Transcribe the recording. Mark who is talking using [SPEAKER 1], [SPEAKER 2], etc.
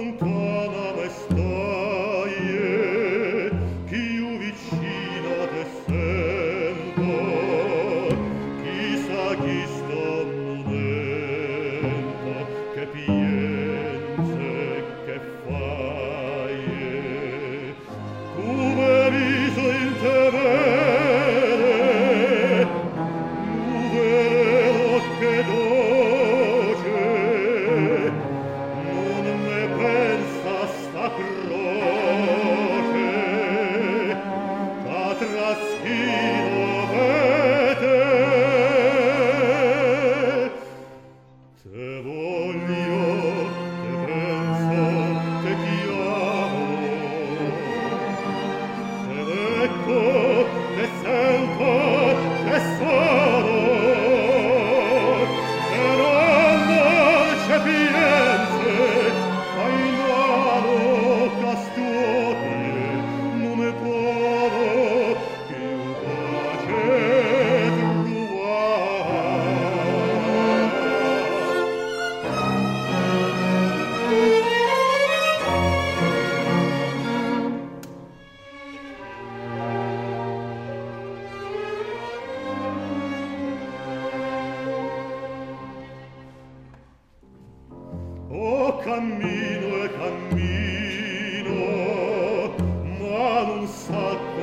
[SPEAKER 1] lontana me stai, ch'io vicino te sento, chissà chi sto momento, che piense, che fai, come viso in te vede, vedo che dolce, non me pensa sta croce, che traschino vede. Te voglio, te penso, te chiamo, te ecco, te sento, te sono, e non dolce piense, ai mano castodie, non ne trovo più pace Oh, cammino e cammino, ma non sa